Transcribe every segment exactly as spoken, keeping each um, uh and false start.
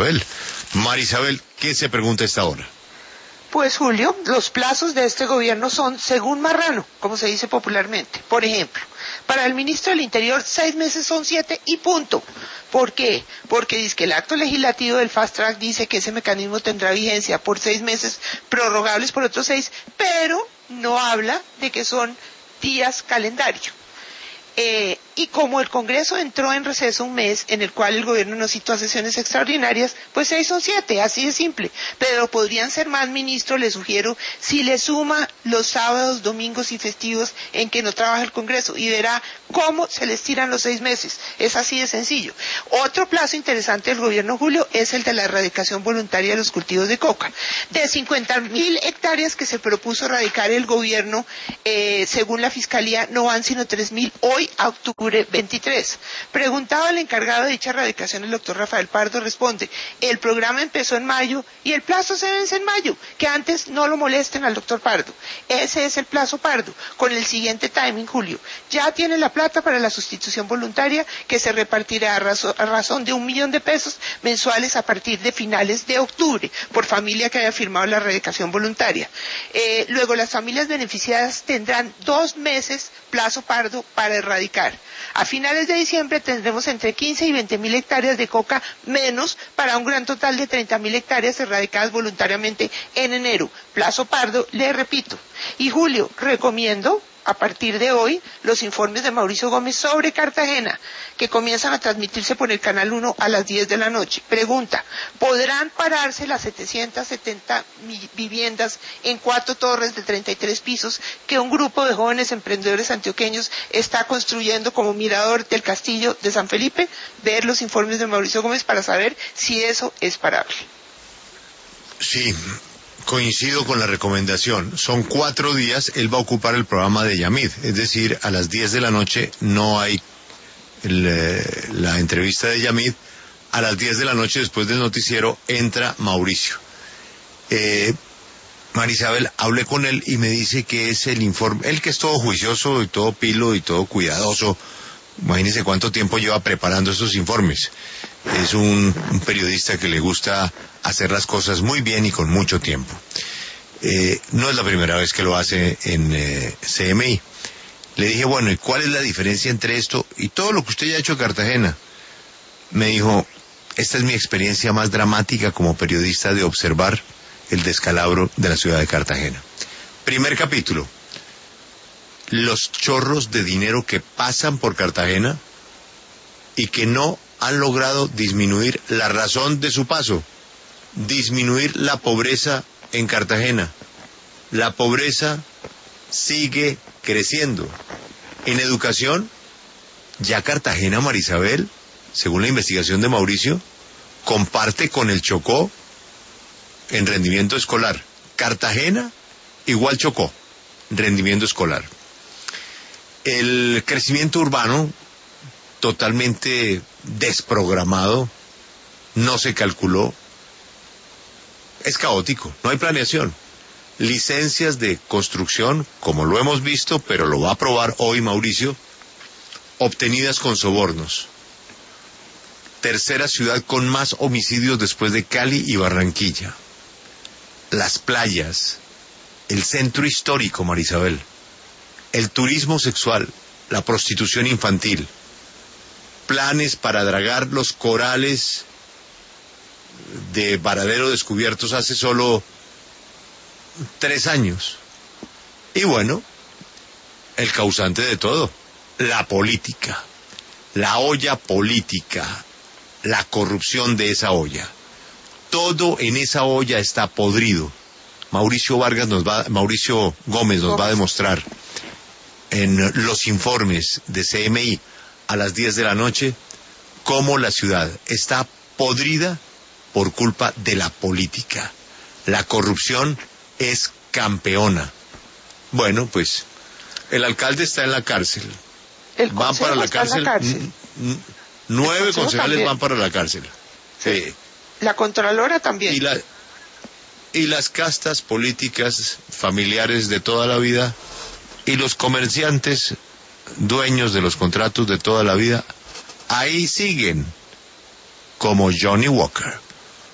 Marisabel. Marisabel, ¿qué se pregunta a esta hora? Pues Julio, los plazos de este gobierno son según marrano, como se dice popularmente. Por ejemplo, para el ministro del Interior, seis meses son siete y punto. ¿Por qué? Porque dice que el acto legislativo del Fast Track dice que ese mecanismo tendrá vigencia por seis meses, prorrogables por otros seis, pero no habla de que son días calendario. Eh, y como el Congreso entró en receso un mes en el cual el gobierno no citó a sesiones extraordinarias, pues seis son siete, así de simple. Pero podrían ser más, ministro, le sugiero, si le suma los sábados, domingos y festivos en que no trabaja el Congreso, y verá cómo se les tiran los seis meses. Es así de sencillo. Otro plazo interesante del gobierno, Julio, es el de la erradicación voluntaria de los cultivos de coca. De cincuenta mil hectáreas que se propuso erradicar el gobierno, eh, según la Fiscalía, no van sino tres mil hoy a octubre veintitrés. Preguntaba al encargado de dicha erradicación, el doctor Rafael Pardo, responde, el programa empezó en mayo y el plazo se vence en mayo, que antes no lo molesten al doctor Pardo. Ese es el plazo Pardo, con el siguiente timing, Julio. Ya tiene la plata para la sustitución voluntaria que se repartirá a, razo, a razón de un millón de pesos mensuales a partir de finales de octubre, por familia que haya firmado la erradicación voluntaria. Eh, luego, las familias beneficiadas tendrán dos meses plazo Pardo para erradicar. A finales de diciembre tendremos entre quince y veinte mil hectáreas de coca menos, para un gran total de treinta mil hectáreas erradicadas voluntariamente en enero. Plazo Pardo, le repito. Y Julio, recomiendo a partir de hoy los informes de Mauricio Gómez sobre Cartagena, que comienzan a transmitirse por el Canal uno a las diez de la noche. Pregunta, ¿podrán pararse las setecientas setenta viviendas en cuatro torres de treinta y tres pisos que un grupo de jóvenes emprendedores antioqueños está construyendo como mirador del castillo de San Felipe? Ver los informes de Mauricio Gómez para saber si eso es parable. Sí, coincido con la recomendación. Son cuatro días, él va a ocupar el programa de Yamid, es decir, a las diez de la noche no hay el, eh, la entrevista de Yamid, a las diez de la noche después del noticiero entra Mauricio. Eh, Marisabel, hablé con él y me dice que es el informe, él que es todo juicioso y todo pilo y todo cuidadoso, imagínese cuánto tiempo lleva preparando estos informes. Es un, un periodista que le gusta hacer las cosas muy bien y con mucho tiempo. Eh, no es la primera vez que lo hace en eh, C M I. Le dije, bueno, ¿y cuál es la diferencia entre esto y todo lo que usted ya ha hecho en Cartagena? Me dijo, esta es mi experiencia más dramática como periodista de observar el descalabro de la ciudad de Cartagena. Primer capítulo, los chorros de dinero que pasan por Cartagena y que no han logrado disminuir la razón de su paso, disminuir la pobreza en Cartagena. La pobreza sigue creciendo. En educación, ya Cartagena, Marisabel, según la investigación de Mauricio, comparte con el Chocó en rendimiento escolar. Cartagena igual Chocó, rendimiento escolar. El crecimiento urbano, totalmente desprogramado, no se calculó, es caótico, no hay planeación. Licencias de construcción, como lo hemos visto, pero lo va a aprobar hoy Mauricio, obtenidas con sobornos. Tercera ciudad con más homicidios después de Cali y Barranquilla. Las playas, el centro histórico, Marisabel, el turismo sexual, la prostitución infantil, planes para dragar los corales de Varadero descubiertos hace solo tres años. Y bueno, el causante de todo, la política, la olla política, la corrupción de esa olla. Todo en esa olla está podrido. Mauricio Vargas nos va, Mauricio Gómez nos va a demostrar en los informes de C M I a las diez de la noche cómo la ciudad está podrida por culpa de la política. La corrupción es campeona. Bueno, pues el alcalde está en la cárcel. El van para la cárcel. La cárcel. N- nueve concejales también van para la cárcel. Sí. Eh, la Contralora también. Y, la, y las castas políticas familiares de toda la vida y los comerciantes dueños de los contratos de toda la vida, ahí siguen como Johnny Walker.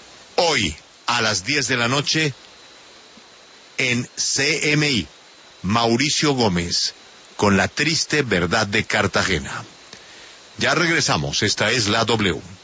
Hoy, a las diez de la noche, en C M I, Mauricio Gómez, con la triste verdad de Cartagena. Ya regresamos, esta es la W.